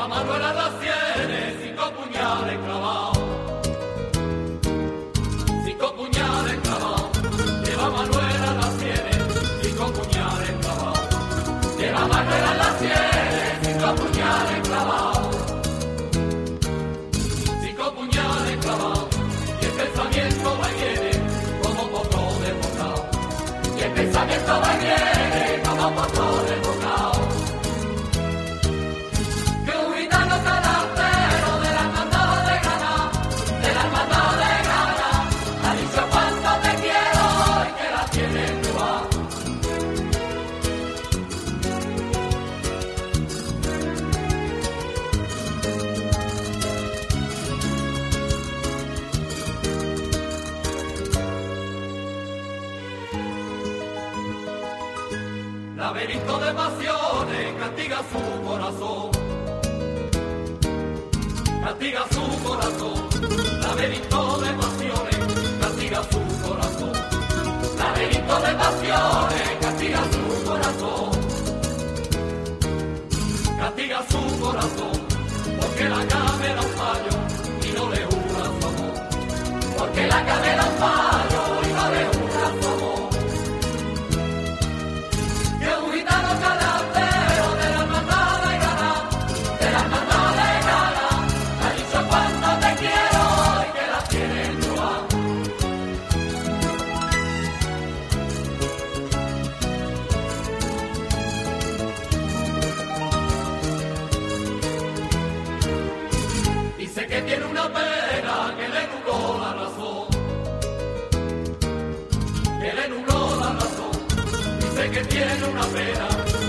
Lleva Manuela las sienes, 5 puñales clavados. 5 puñales clavados. Lleva Manuela las sienes, 5 puñales clavados. Lleva Manuela las sienes, 5 puñales clavados. 5 puñales clavados. Y el pensamiento va y viene como potro desbocado. Y el pensamiento va y viene como potro desbocado. Laberinto de pasiones castiga su corazón, castiga su corazón. Laberinto de pasiones castiga su corazón, laberinto de pasiones castiga su corazón, castiga su corazón, porque la cama era un fallo y no le jura su amor, porque la cama era un fallo y no le jura su amor. Dice que tiene una pena que le nubló la razón, que le nubló la razón. Dice que tiene una pena